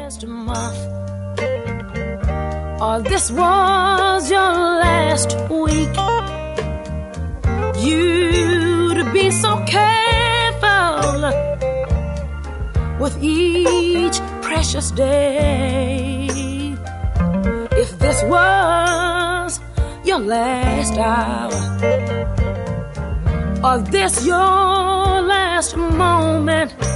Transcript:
last month, or this was your last week, you'd be so careful with each precious day. If this was your last hour, or this your last moment,